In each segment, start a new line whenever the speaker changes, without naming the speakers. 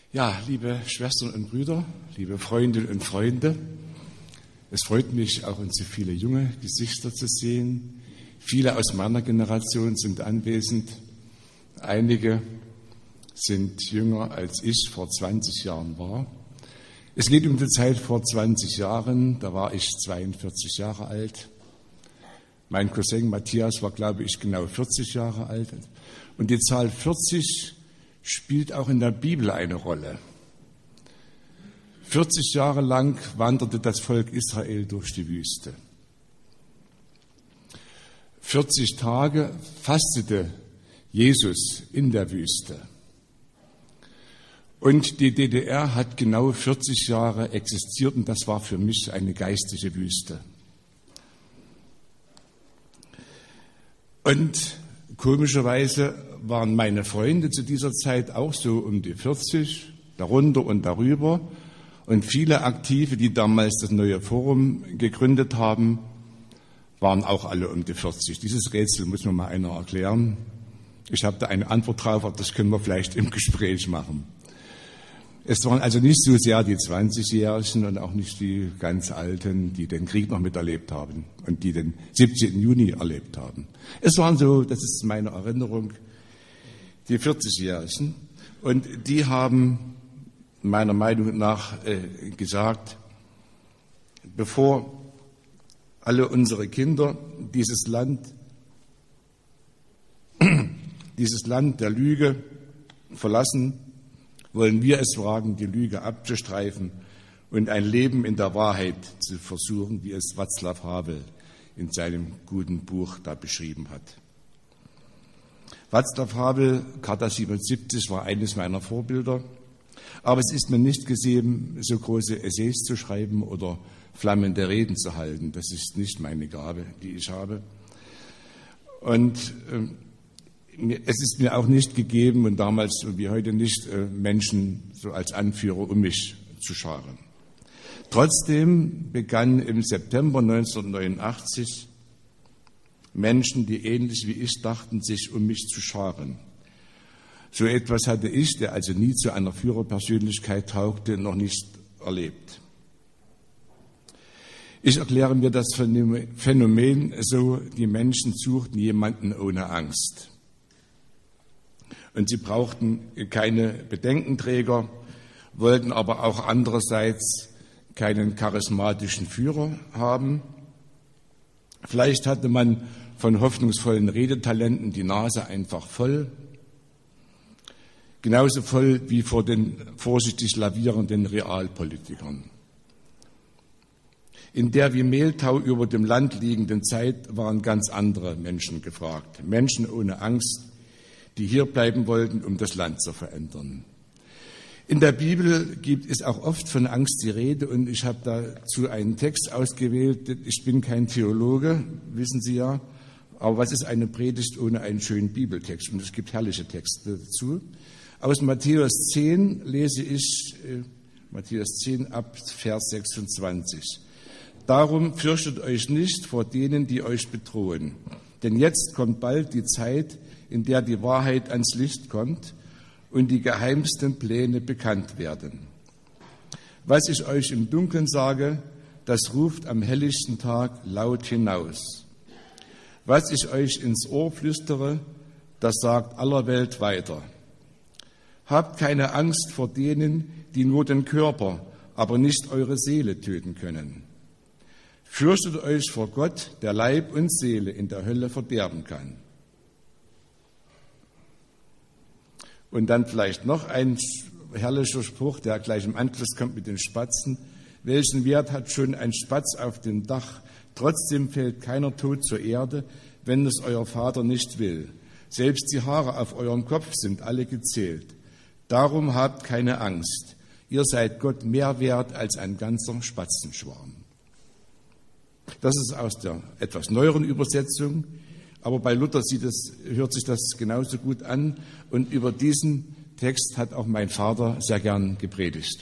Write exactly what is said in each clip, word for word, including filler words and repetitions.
Ja, liebe Schwestern und Brüder, liebe Freundinnen und Freunde, es freut mich, auch unsere viele junge Gesichter zu sehen. Viele aus meiner Generation sind anwesend. Einige sind jünger, als ich vor zwanzig Jahren war. Es geht um die Zeit vor zwanzig Jahren, da war ich zweiundvierzig Jahre alt. Mein Cousin Matthias war, glaube ich, genau vierzig Jahre alt. Und die Zahl vierzig spielt auch in der Bibel eine Rolle. vierzig Jahre lang wanderte das Volk Israel durch die Wüste. vierzig Tage fastete Jesus in der Wüste. Und die D D R hat genau vierzig Jahre existiert und das war für mich eine geistige Wüste. Und komischerweise waren meine Freunde zu dieser Zeit auch so um die vierzig, darunter und darüber. Und viele Aktive, die damals das neue Forum gegründet haben, waren auch alle um die vierzig. Dieses Rätsel muss mir mal einer erklären. Ich habe da eine Antwort drauf, aber das können wir vielleicht im Gespräch machen. Es waren also nicht so sehr die zwanzigjährigen und auch nicht die ganz Alten, die den Krieg noch miterlebt haben und die den siebzehnten Juni erlebt haben. Es waren so, das ist meine Erinnerung, die vierzigjährigen. Und die haben meiner Meinung nach äh, gesagt, bevor alle unsere Kinder dieses Land, dieses Land der Lüge verlassen, wollen wir es wagen, die Lüge abzustreifen und ein Leben in der Wahrheit zu versuchen, wie es Václav Havel in seinem guten Buch da beschrieben hat. Václav Havel, Charta siebenundsiebzig, war eines meiner Vorbilder, aber es ist mir nicht gesehen, so große Essays zu schreiben oder flammende Reden zu halten. Das ist nicht meine Gabe, die ich habe. Und äh, es ist mir auch nicht gegeben und damals wie heute nicht, Menschen so als Anführer um mich zu scharen. Trotzdem begannen im September neunzehnhundertneunundachtzig Menschen, die ähnlich wie ich dachten, sich um mich zu scharen. So etwas hatte ich, der also nie zu einer Führerpersönlichkeit taugte, noch nicht erlebt. Ich erkläre mir das Phänomen so, die Menschen suchten jemanden ohne Angst. Und sie brauchten keine Bedenkenträger, wollten aber auch andererseits keinen charismatischen Führer haben. Vielleicht hatte man von hoffnungsvollen Redetalenten die Nase einfach voll, genauso voll wie vor den vorsichtig lavierenden Realpolitikern. In der wie Mehltau über dem Land liegenden Zeit waren ganz andere Menschen gefragt, Menschen ohne Angst, die hier bleiben wollten, um das Land zu verändern. In der Bibel gibt es auch oft von Angst die Rede und ich habe dazu einen Text ausgewählt. Ich bin kein Theologe, wissen Sie ja, aber was ist eine Predigt ohne einen schönen Bibeltext? Und es gibt herrliche Texte dazu. Aus Matthäus zehn lese ich, äh, Matthäus zehn ab Vers sechsundzwanzig. Darum fürchtet euch nicht vor denen, die euch bedrohen, denn jetzt kommt bald die Zeit, in der die Wahrheit ans Licht kommt und die geheimsten Pläne bekannt werden. Was ich euch im Dunkeln sage, das ruft am helllichten Tag laut hinaus. Was ich euch ins Ohr flüstere, das sagt aller Welt weiter. Habt keine Angst vor denen, die nur den Körper, aber nicht eure Seele töten können. Fürchtet euch vor Gott, der Leib und Seele in der Hölle verderben kann. Und dann vielleicht noch ein herrlicher Spruch, der gleich im Anschluss kommt mit den Spatzen. Welchen Wert hat schon ein Spatz auf dem Dach? Trotzdem fällt keiner tot zur Erde, wenn es euer Vater nicht will. Selbst die Haare auf eurem Kopf sind alle gezählt. Darum habt keine Angst. Ihr seid Gott mehr wert als ein ganzer Spatzenschwarm. Das ist aus der etwas neueren Übersetzung. Aber bei Luther sieht es, hört sich das genauso gut an. Und über diesen Text hat auch mein Vater sehr gern gepredigt.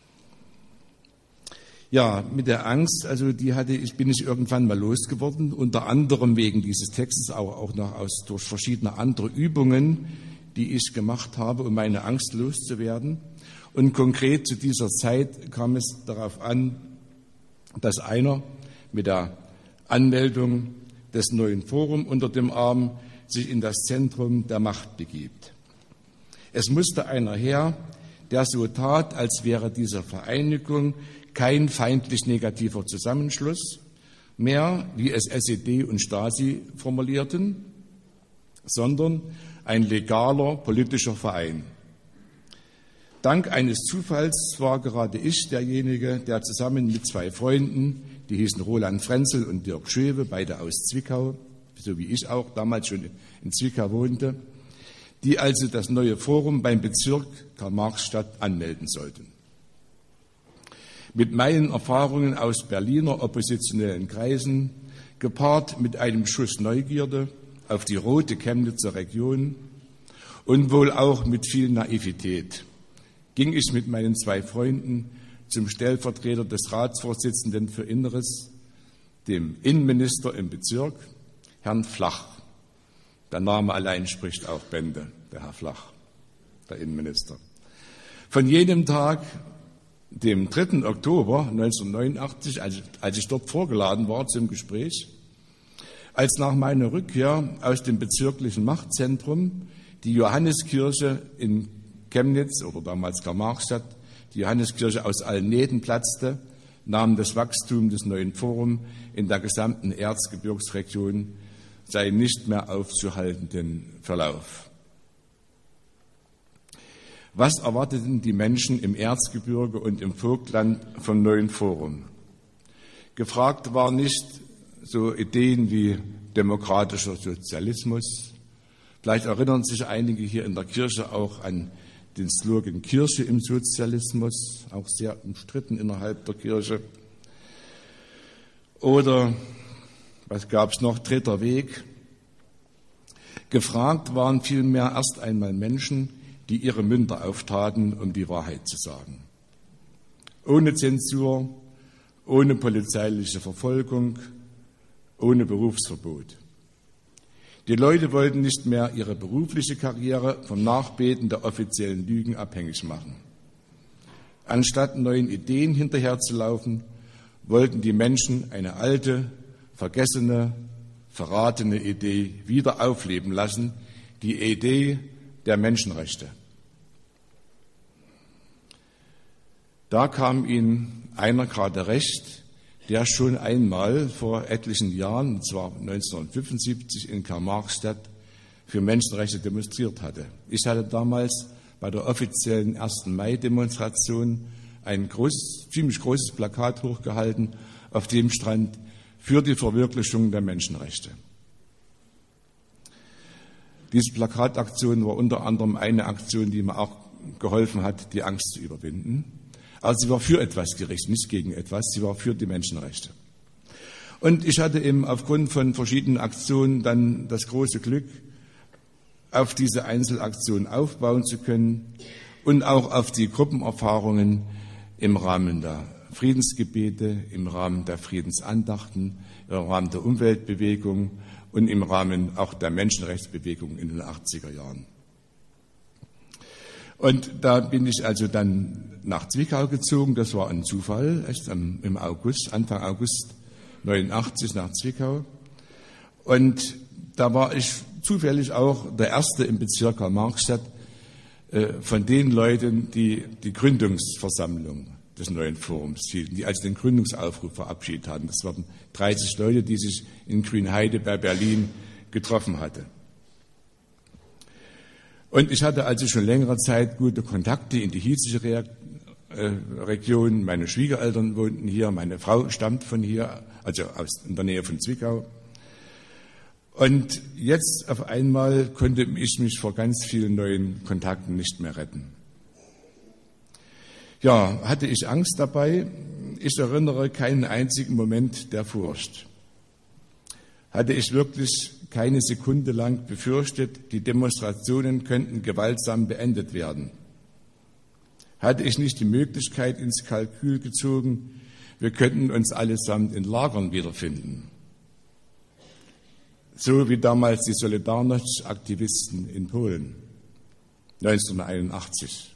Ja, mit der Angst, also die hatte ich, bin ich irgendwann mal losgeworden. Unter anderem wegen dieses Textes, aber auch noch aus, durch verschiedene andere Übungen, die ich gemacht habe, um meine Angst loszuwerden. Und konkret zu dieser Zeit kam es darauf an, dass einer mit der Anmeldung des neuen Forums unter dem Arm sich in das Zentrum der Macht begibt. Es musste einer her, der so tat, als wäre diese Vereinigung kein feindlich negativer Zusammenschluss mehr, wie es S E D und Stasi formulierten, sondern ein legaler politischer Verein. Dank eines Zufalls war gerade ich derjenige, der zusammen mit zwei Freunden, die hießen Roland Frenzel und Dirk Schöwe, beide aus Zwickau, so wie ich auch damals schon in Zwickau wohnte, die also das neue Forum beim Bezirk Karl-Marx-Stadt anmelden sollten. Mit meinen Erfahrungen aus Berliner oppositionellen Kreisen, gepaart mit einem Schuss Neugierde auf die rote Chemnitzer Region und wohl auch mit viel Naivität, ging ich mit meinen zwei Freunden zum Stellvertreter des Ratsvorsitzenden für Inneres, dem Innenminister im Bezirk, Herrn Flach. Der Name allein spricht auch Bände, der Herr Flach, der Innenminister. Von jenem Tag, dem dritten Oktober neunzehnhundertneunundachtzig, als, als ich dort vorgeladen war zum Gespräch, als nach meiner Rückkehr aus dem bezirklichen Machtzentrum die Johanneskirche in Chemnitz oder damals Karl-Marx-Stadt, die Johanneskirche aus allen Nähten platzte, nahm das Wachstum des neuen Forums in der gesamten Erzgebirgsregion seinen nicht mehr aufzuhaltenden Verlauf. Was erwarteten die Menschen im Erzgebirge und im Vogtland vom neuen Forum? Gefragt war nicht so Ideen wie demokratischer Sozialismus. Vielleicht erinnern sich einige hier in der Kirche auch an den Slogan Kirche im Sozialismus, auch sehr umstritten innerhalb der Kirche. Oder, was gab es noch, dritter Weg. Gefragt waren vielmehr erst einmal Menschen, die ihre Münder auftaten, um die Wahrheit zu sagen. Ohne Zensur, ohne polizeiliche Verfolgung, ohne Berufsverbot. Die Leute wollten nicht mehr ihre berufliche Karriere vom Nachbeten der offiziellen Lügen abhängig machen. Anstatt neuen Ideen hinterherzulaufen, wollten die Menschen eine alte, vergessene, verratene Idee wieder aufleben lassen, die Idee der Menschenrechte. Da kam ihnen einer gerade recht, der schon einmal vor etlichen Jahren, und zwar neunzehnhundertfünfundsiebzig in Karl-Marx-Stadt, für Menschenrechte demonstriert hatte. Ich hatte damals bei der offiziellen ersten Mai-Demonstration ein groß, ziemlich großes Plakat hochgehalten, auf dem stand für die Verwirklichung der Menschenrechte. Diese Plakataktion war unter anderem eine Aktion, die mir auch geholfen hat, die Angst zu überwinden. Also sie war für etwas gerichtet, nicht gegen etwas, sie war für die Menschenrechte. Und ich hatte eben aufgrund von verschiedenen Aktionen dann das große Glück, auf diese Einzelaktion aufbauen zu können und auch auf die Gruppenerfahrungen im Rahmen der Friedensgebete, im Rahmen der Friedensandachten, im Rahmen der Umweltbewegung und im Rahmen auch der Menschenrechtsbewegung in den achtziger Jahren. Und da bin ich also dann nach Zwickau gezogen, das war ein Zufall, echt im August, Anfang August neunundachtzig nach Zwickau. Und da war ich zufällig auch der Erste im Bezirk Karl-Marx-Stadt äh, von den Leuten, die die Gründungsversammlung des neuen Forums hielten, die also den Gründungsaufruf verabschiedet hatten. Das waren dreißig Leute, die sich in Grünheide bei Berlin getroffen hatten. Und ich hatte also schon längere Zeit gute Kontakte in die hiesische Re äh, Region. Meine Schwiegereltern wohnten hier, meine Frau stammt von hier, also aus in der Nähe von Zwickau. Und jetzt auf einmal konnte ich mich vor ganz vielen neuen Kontakten nicht mehr retten. Ja, hatte ich Angst dabei? Ich erinnere keinen einzigen Moment der Furcht. Hatte ich wirklich keine Sekunde lang befürchtet, die Demonstrationen könnten gewaltsam beendet werden? Hatte ich nicht die Möglichkeit ins Kalkül gezogen, wir könnten uns allesamt in Lagern wiederfinden? So wie damals die Solidarność-Aktivisten in Polen. neunzehnhunderteinundachtzig.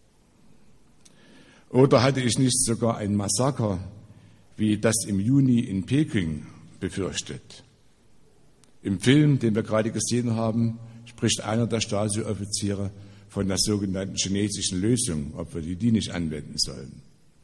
Oder hatte ich nicht sogar ein Massaker wie das im Juni in Peking befürchtet? Im Film, den wir gerade gesehen haben, spricht einer der Stasi-Offiziere von der sogenannten chinesischen Lösung, ob wir die, die nicht anwenden sollen.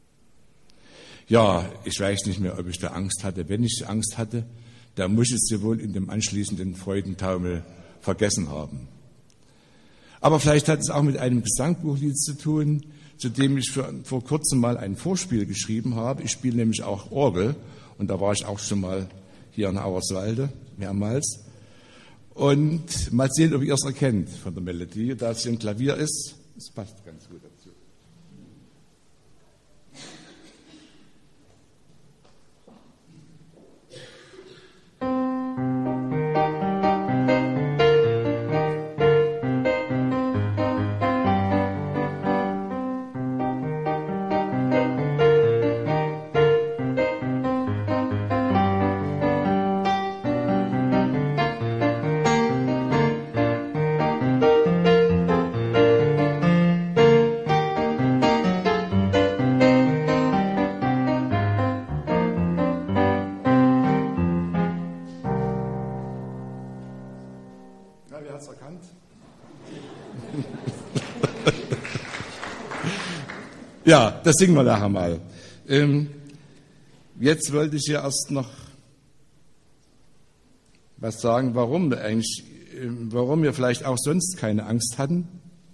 Ja, ich weiß nicht mehr, ob ich da Angst hatte. Wenn ich Angst hatte, dann muss ich sie wohl in dem anschließenden Freudentaumel vergessen haben. Aber vielleicht hat es auch mit einem Gesangbuchlied zu tun, zu dem ich für, vor kurzem mal ein Vorspiel geschrieben habe. Ich spiele nämlich auch Orgel und da war ich auch schon mal hier in Auerswalde, mehrmals. Und mal sehen, ob ihr es erkennt von der Melodie. Da es hier ein Klavier ist, es passt ganz gut dazu. Ja, das singen wir nachher mal. Ähm, jetzt wollte ich ja erst noch was sagen, warum wir eigentlich, warum wir vielleicht auch sonst keine Angst hatten.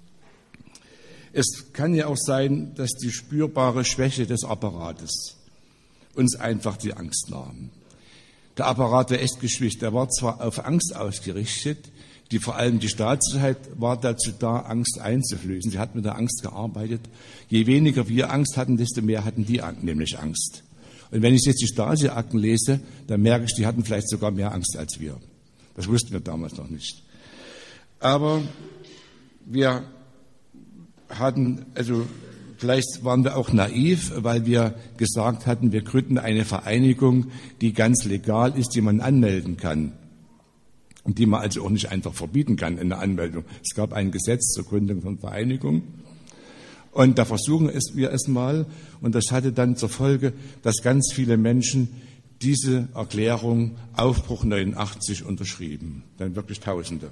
Es kann ja auch sein, dass die spürbare Schwäche des Apparates uns einfach die Angst nahm. Der Apparat war echt geschwächt. Der war zwar auf Angst ausgerichtet, die vor allem die Staatssicherheit war dazu da, Angst einzuflößen. Sie hat mit der Angst gearbeitet. Je weniger wir Angst hatten, desto mehr hatten die nämlich Angst. Und wenn ich jetzt die Stasi-Akten lese, dann merke ich, die hatten vielleicht sogar mehr Angst als wir. Das wussten wir damals noch nicht. Aber wir hatten, also vielleicht waren wir auch naiv, weil wir gesagt hatten, wir gründen eine Vereinigung, die ganz legal ist, die man anmelden kann. Und die man also auch nicht einfach verbieten kann in der Anmeldung. Es gab ein Gesetz zur Gründung von Vereinigungen. Und da versuchen wir es mal. Und das hatte dann zur Folge, dass ganz viele Menschen diese Erklärung Aufbruch neunundachtzig unterschrieben. Dann wirklich Tausende.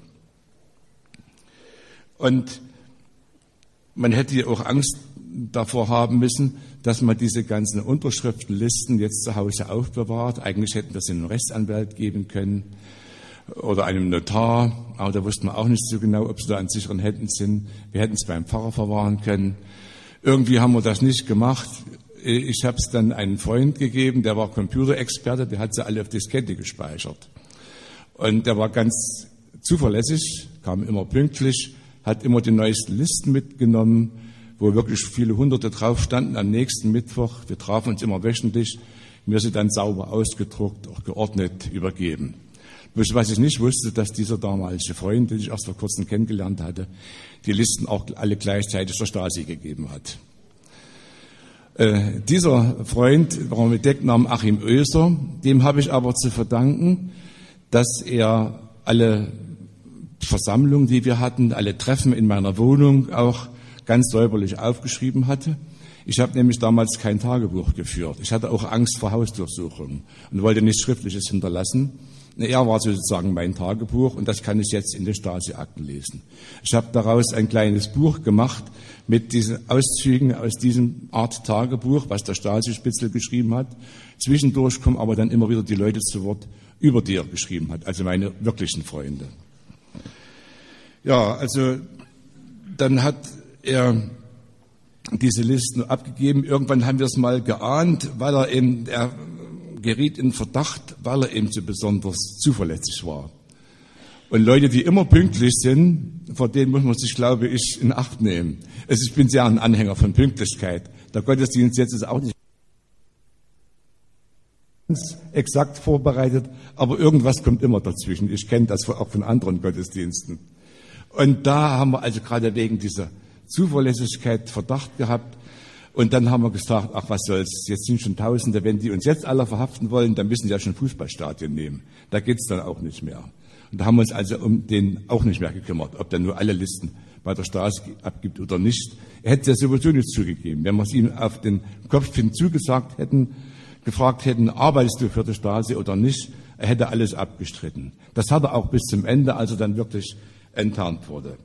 Und man hätte auch Angst davor haben müssen, dass man diese ganzen Unterschriftenlisten jetzt zu Hause aufbewahrt. Eigentlich hätten wir sie einem Rechtsanwalt geben können oder einem Notar, aber da wussten wir auch nicht so genau, ob sie da in sicheren Händen sind. Wir hätten es beim Pfarrer verwahren können. Irgendwie haben wir das nicht gemacht. Ich habe es dann einem Freund gegeben, der war Computerexperte, der hat sie alle auf Diskette gespeichert. Und der war ganz zuverlässig, kam immer pünktlich, hat immer die neuesten Listen mitgenommen, wo wirklich viele Hunderte drauf standen am nächsten Mittwoch. Wir trafen uns immer wöchentlich, mir sie dann sauber ausgedruckt, auch geordnet übergeben. Bloß was ich nicht wusste, dass dieser damalige Freund, den ich erst vor kurzem kennengelernt hatte, die Listen auch alle gleichzeitig der Stasi gegeben hat. Äh, dieser Freund war mit Decknamen Achim Oeser, dem habe ich aber zu verdanken, dass er alle Versammlungen, die wir hatten, alle Treffen in meiner Wohnung auch ganz säuberlich aufgeschrieben hatte. Ich habe nämlich damals kein Tagebuch geführt. Ich hatte auch Angst vor Hausdurchsuchungen und wollte nichts Schriftliches hinterlassen. Er war sozusagen mein Tagebuch und das kann ich jetzt in den Stasi-Akten lesen. Ich habe daraus ein kleines Buch gemacht mit diesen Auszügen aus diesem Art Tagebuch, was der Stasi-Spitzel geschrieben hat. Zwischendurch kommen aber dann immer wieder die Leute zu Wort, über die er geschrieben hat, also meine wirklichen Freunde. Ja, also dann hat er diese Listen abgegeben. Irgendwann haben wir es mal geahnt, weil er eben, er geriet in Verdacht, weil er eben so besonders zuverlässig war. Und Leute, die immer pünktlich sind, vor denen muss man sich, glaube ich, in Acht nehmen. Also ich bin sehr ein Anhänger von Pünktlichkeit. Der Gottesdienst jetzt ist auch nicht ganz exakt vorbereitet, aber irgendwas kommt immer dazwischen. Ich kenne das auch von anderen Gottesdiensten. Und da haben wir also gerade wegen dieser Zuverlässigkeit Verdacht gehabt. Und dann haben wir gesagt, ach was soll's, jetzt sind schon Tausende, wenn die uns jetzt alle verhaften wollen, dann müssen die ja schon Fußballstadien nehmen. Da geht's dann auch nicht mehr. Und da haben wir uns also um den auch nicht mehr gekümmert, ob dann nur alle Listen bei der Stasi abgibt oder nicht. Er hätte es ja sowieso nicht zugegeben. Wenn wir es ihm auf den Kopf hinzugesagt hätten, gefragt hätten, arbeitest du für die Stasi oder nicht, er hätte alles abgestritten. Das hat er auch bis zum Ende, als er dann wirklich enttarnt wurde.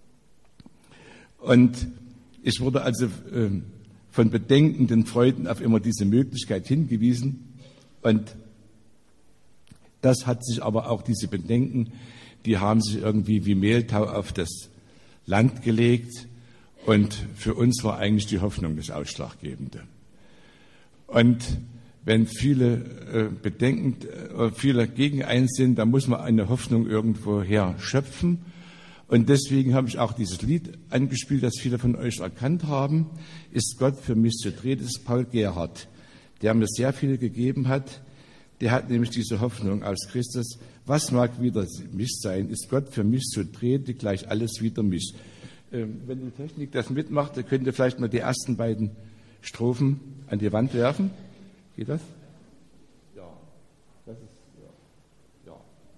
Und ich wurde also äh, von bedenkenden Freunden auf immer diese Möglichkeit hingewiesen. Und das hat sich aber auch, diese Bedenken, die haben sich irgendwie wie Mehltau auf das Land gelegt. Und für uns war eigentlich die Hoffnung das Ausschlaggebende. Und wenn viele äh, Bedenken, äh, viele gegen eins sind, dann muss man eine Hoffnung irgendwo her schöpfen. Und deswegen habe ich auch dieses Lied angespielt, das viele von euch erkannt haben. Ist Gott für mich zu treten? Das ist Paul Gerhardt, der mir sehr viel gegeben hat. Der hat nämlich diese Hoffnung aus Christus. Was mag wieder mich sein? Ist Gott für mich zu treten? Gleich alles wieder mich. Ähm, wenn die Technik das mitmacht, dann könnt ihr vielleicht mal die ersten beiden Strophen an die Wand werfen. Geht das? Ja, das ist, ja. ja.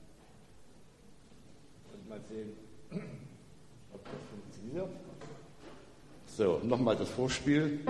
Und mal sehen, ob das funktioniert. So, nochmal das Vorspiel.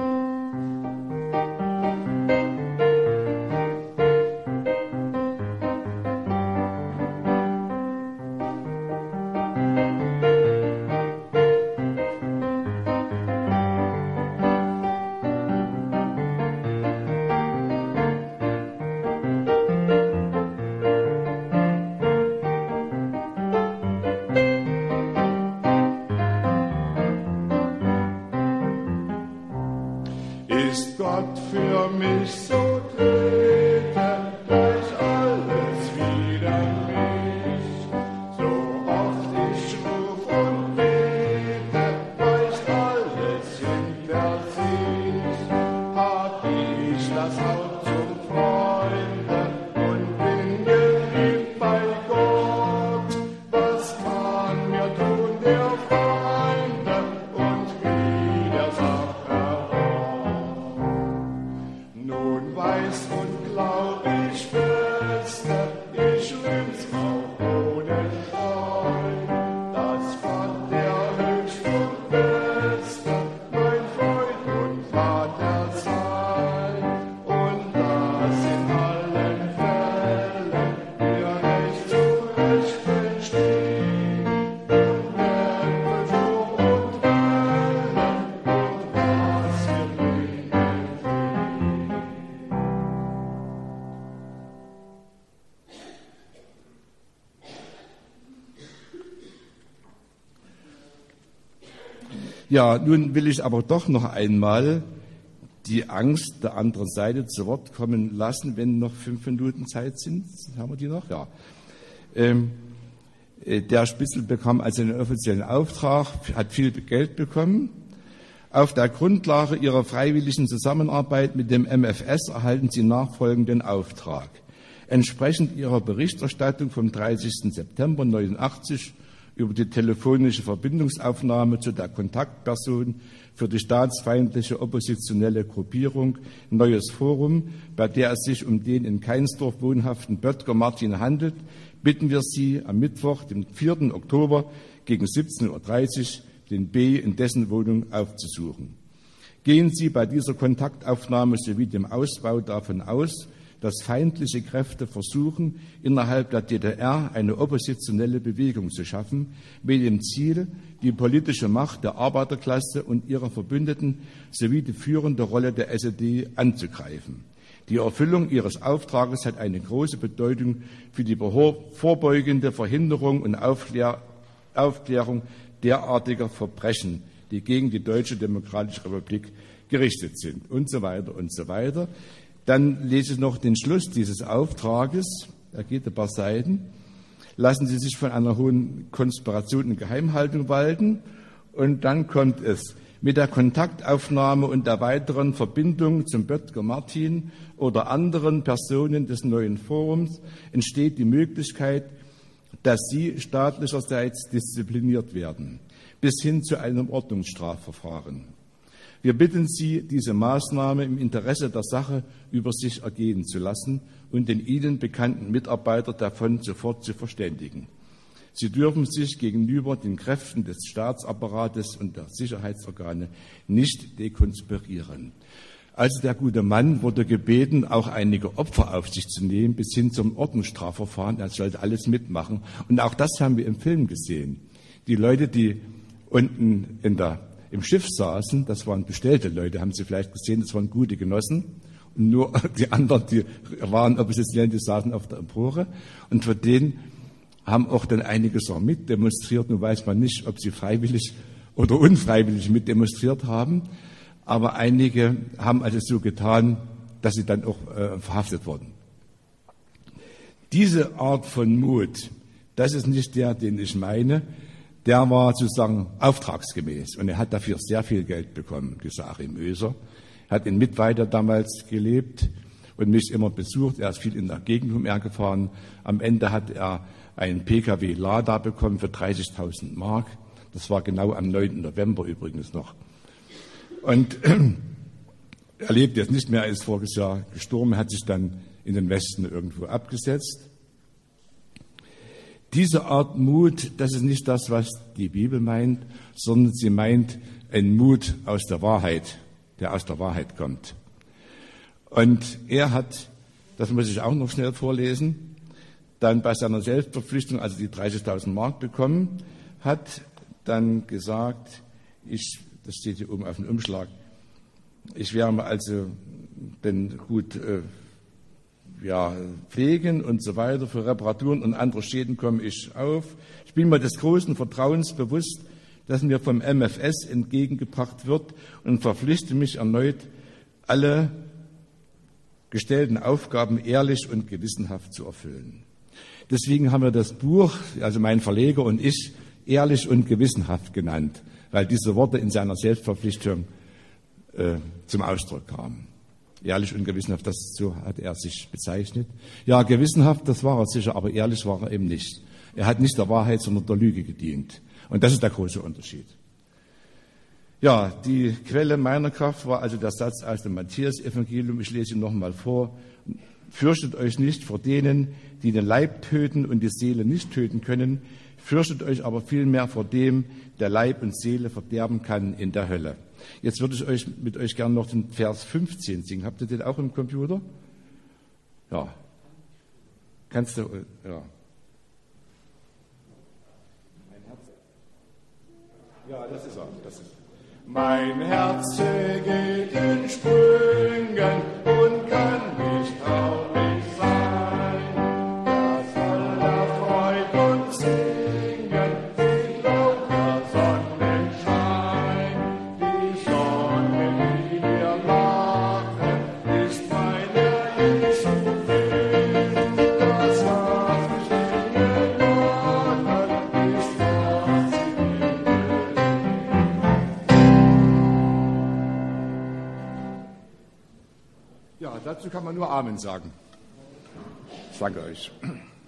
Ist Gott für mich so trete, gleich alles wider mich. So oft ich ruf und bete, weicht alles hinter sich. Hab ich das Haupt zum Freunde und bin geliebt bei Gott. Was kann mir tun der Freunde und wie der Sache? Nun weiß und glaub ich feste, ich rühm's auch ohne Scheu, dass Gott der höchste und beste, mein Freund und Vater sei, und dass in allen Fällen wir nicht zu Rechten stehen, und Wellen, Sturm und Wellen, und was wir bringen.
Ja, nun will ich aber doch noch einmal die Angst der anderen Seite zu Wort kommen lassen, wenn noch fünf Minuten Zeit sind. Haben wir die noch? Ja. Ähm, äh, der Spitzel bekam also einen offiziellen Auftrag, hat viel Geld bekommen. Auf der Grundlage ihrer freiwilligen Zusammenarbeit mit dem M F S erhalten sie nachfolgenden Auftrag. Entsprechend ihrer Berichterstattung vom dreißigsten September neunundachtzig über die telefonische Verbindungsaufnahme zu der Kontaktperson für die staatsfeindliche oppositionelle Gruppierung Neues Forum, bei der es sich um den in Keinsdorf wohnhaften Böttger Martin handelt, bitten wir Sie am Mittwoch, dem vierten Oktober gegen siebzehn Uhr dreißig den B in dessen Wohnung aufzusuchen. Gehen Sie bei dieser Kontaktaufnahme sowie dem Ausbau davon aus, dass feindliche Kräfte versuchen, innerhalb der D D R eine oppositionelle Bewegung zu schaffen, mit dem Ziel, die politische Macht der Arbeiterklasse und ihrer Verbündeten sowie die führende Rolle der S E D anzugreifen. Die Erfüllung Ihres Auftrages hat eine große Bedeutung für die vorbeugende Verhinderung und Aufklär- Aufklärung derartiger Verbrechen, die gegen die Deutsche Demokratische Republik gerichtet sind, und so weiter und so weiter. Dann lese ich noch den Schluss dieses Auftrages, er geht ein paar Seiten. Lassen Sie sich von einer hohen Konspiration und Geheimhaltung walten. Und dann kommt es. Mit der Kontaktaufnahme und der weiteren Verbindung zum Böttger Martin oder anderen Personen des neuen Forums entsteht die Möglichkeit, dass sie staatlicherseits diszipliniert werden, bis hin zu einem Ordnungsstrafverfahren. Wir bitten Sie, diese Maßnahme im Interesse der Sache über sich ergehen zu lassen und den Ihnen bekannten Mitarbeiter davon sofort zu verständigen. Sie dürfen sich gegenüber den Kräften des Staatsapparates und der Sicherheitsorgane nicht dekonspirieren. Also der gute Mann wurde gebeten, auch einige Opfer auf sich zu nehmen, bis hin zum Ordnungsstrafverfahren. Er sollte alles mitmachen. Und auch das haben wir im Film gesehen. Die Leute, die unten in der, im Schiff saßen, das waren bestellte Leute, haben Sie vielleicht gesehen, das waren gute Genossen. Und nur die anderen, die waren Oppositionelle, die saßen auf der Empore. Und für den haben auch dann einige so mitdemonstriert. Nun weiß man nicht, ob sie freiwillig oder unfreiwillig mitdemonstriert haben. Aber einige haben also so getan, dass sie dann auch äh, verhaftet wurden. Diese Art von Mut, das ist nicht der, den ich meine. Der war sozusagen auftragsgemäß. Und er hat dafür sehr viel Geld bekommen, dieser Achim Oeser. Er hat in Mittweida damals gelebt und mich immer besucht. Er ist viel in der Gegend umhergefahren. Am Ende hat er einen P K W Lada bekommen für dreißigtausend Mark. Das war genau am neunten November übrigens noch. Und er lebt jetzt nicht mehr, er ist voriges Jahr gestorben, hat sich dann in den Westen irgendwo abgesetzt. Diese Art Mut, das ist nicht das, was die Bibel meint, sondern sie meint einen Mut aus der Wahrheit, der aus der Wahrheit kommt. Und er hat, das muss ich auch noch schnell vorlesen, dann bei seiner Selbstverpflichtung, also die dreißigtausend Mark bekommen, hat dann gesagt, ich, das steht hier oben auf dem Umschlag, ich werde also den gut äh, ja, pflegen und so weiter, für Reparaturen und andere Schäden komme ich auf. Ich bin mir des großen Vertrauens bewusst, das mir vom M F S entgegengebracht wird und verpflichte mich erneut, alle gestellten Aufgaben ehrlich und gewissenhaft zu erfüllen. Deswegen haben wir das Buch, also mein Verleger und ich, ehrlich und gewissenhaft genannt, weil diese Worte in seiner Selbstverpflichtung äh, zum Ausdruck kamen. Ehrlich und gewissenhaft, das, so hat er sich bezeichnet. Ja, gewissenhaft, das war er sicher, aber ehrlich war er eben nicht. Er hat nicht der Wahrheit, sondern der Lüge gedient. Und das ist der große Unterschied. Ja, die Quelle meiner Kraft war also der Satz aus dem Matthäus-Evangelium. Ich lese ihn nochmal vor. Fürchtet euch nicht vor denen, die den Leib töten und die Seele nicht töten können. Fürchtet euch aber vielmehr vor dem, der Leib und Seele verderben kann in der Hölle. Jetzt würde ich euch mit euch gerne noch den Vers fünfzehn singen. Habt ihr den auch im Computer? Ja. Kannst du, ja. Ja, das ist er. Das ist er.
Mein Herz geht in Sprüngen und kann nicht traurig sein. Da soll er Freud und Singen, ich glaub der Sonnenschein. Die Sonne, die wir lachen, ist meine liebsten Fee. Das, was mich nicht lachen, ist, was sie will.
Ja, dazu kann man nur Amen sagen. Ich danke euch.